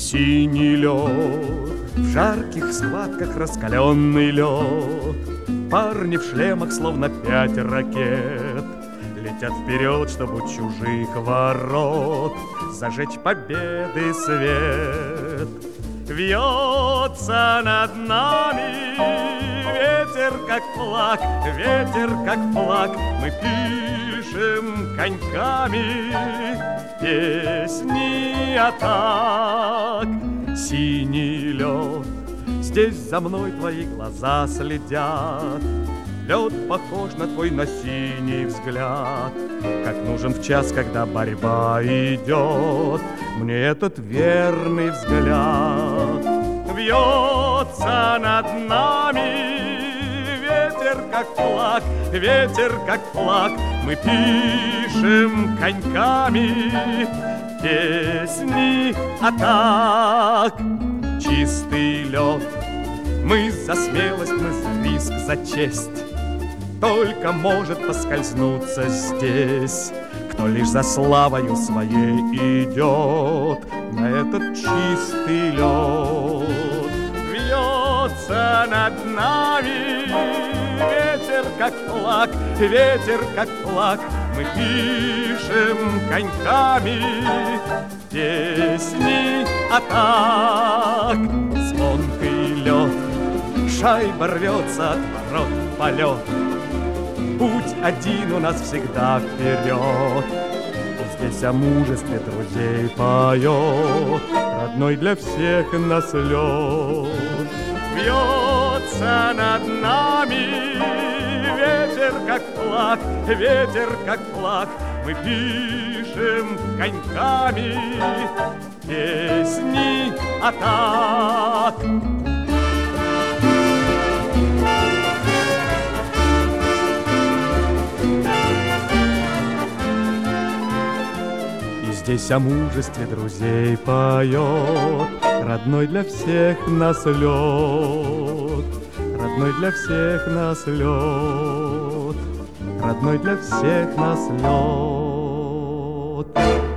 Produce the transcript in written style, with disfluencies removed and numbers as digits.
синий лед, в жарких схватках раскаленный лед. Парни в шлемах, словно 5 ракет, летят вперед, чтобы у чужих ворот зажечь победы свет. Вьется над нами ветер, как флаг, ветер, как флаг. Мы пишем коньками песни атак. Синий лед, здесь за мной твои глаза следят. Лед похож на твой, на синий взгляд, как нужен в час, когда борьба идет. Мне этот верный взгляд. Вьется над нами ветер, как флаг, ветер, как флаг. Мы пишем коньками песни атак. Чистый лед, мы за смелость, мы за риск, за честь. Только может поскользнуться здесь, кто лишь за славою своей идет на этот чистый лед. Вьется над нами ветер, как флаг, ветер, как флаг. Мы пишем коньками песни атак. Звонкий лед, шайба рвется от ворот в полет. Путь один у нас всегда вперед. И здесь о мужестве друзей поет родной для всех нас лед. Вьется над нами ветер, как флаг, ветер, как флаг. Мы пишем коньками песни атак. Здесь о мужестве друзей поет родной для всех нас лед. Родной для всех нас лед. Родной для всех нас лед.